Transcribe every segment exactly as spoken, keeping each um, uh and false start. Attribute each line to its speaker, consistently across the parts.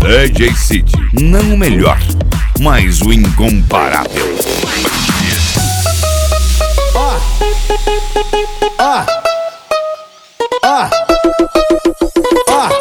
Speaker 1: D J City, não o melhor, mas o incomparável.
Speaker 2: Ó, ó, ó, ó,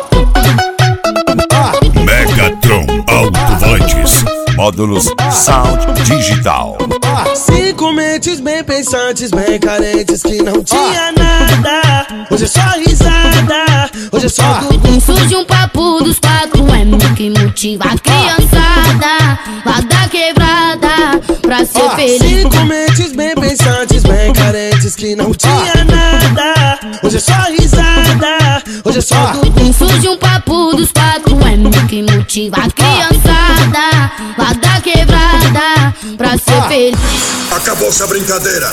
Speaker 2: ó.
Speaker 1: Megatron Alto-Volantes, módulos Sound Digital.
Speaker 2: Cinco mentes bem pensantes, bem carentes que não tinha nada. Hoje é só risada, hoje é só
Speaker 3: Gugu. Surge um papo dos quatro M que motiva a criançada lá da quebrada pra ser
Speaker 2: Ó,
Speaker 3: feliz.
Speaker 2: cinco mentes bem pensantes, bem carentes que não tinha nada. Hoje é só risada, hoje é só
Speaker 3: Gugu. Surge um papo dos quatro M que motiva a criançada lá da quebrada pra ser feliz.
Speaker 4: Acabou-se a brincadeira.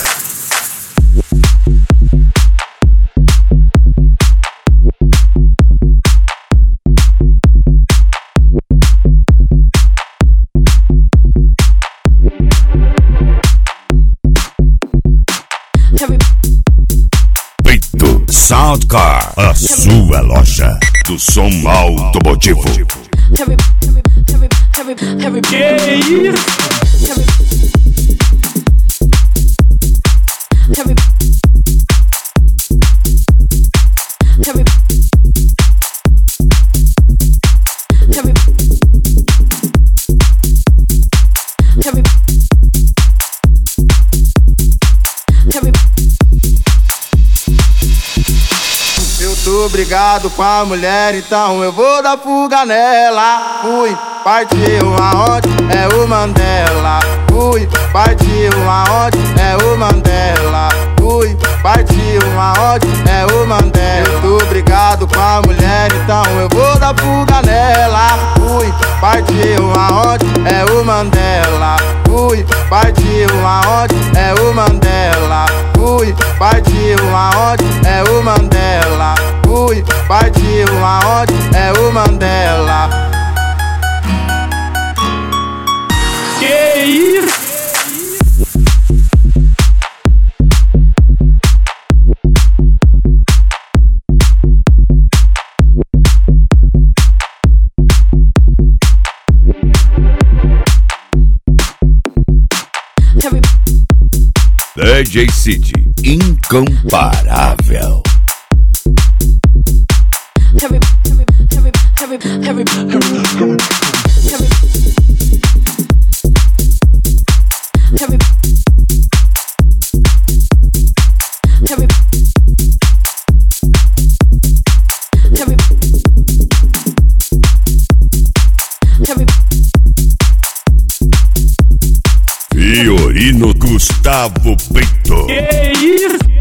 Speaker 1: Peito Soundcar, a sua loja do som automotivo.
Speaker 5: Que isso?
Speaker 6: Eu tô brigado com a mulher, então eu vou dar fuga nela. Fui, partiu aonde? É o Mandela. Fui, partiu aonde? É o Mandela. Fui, partiu aonde? É o Mandela. Eu tô brigado com a mulher, então eu vou dar fuga nela. Fui, partiu aonde? É o Mandela. Fui, partiu aonde? É o Mandela. Fui, partiu aonde? É o Mandela. Fui, partiu aonde? É o Mandela.
Speaker 5: Que isso?
Speaker 1: D J City, incomparável. Fiorino Gustavo Peito.
Speaker 5: Que isso?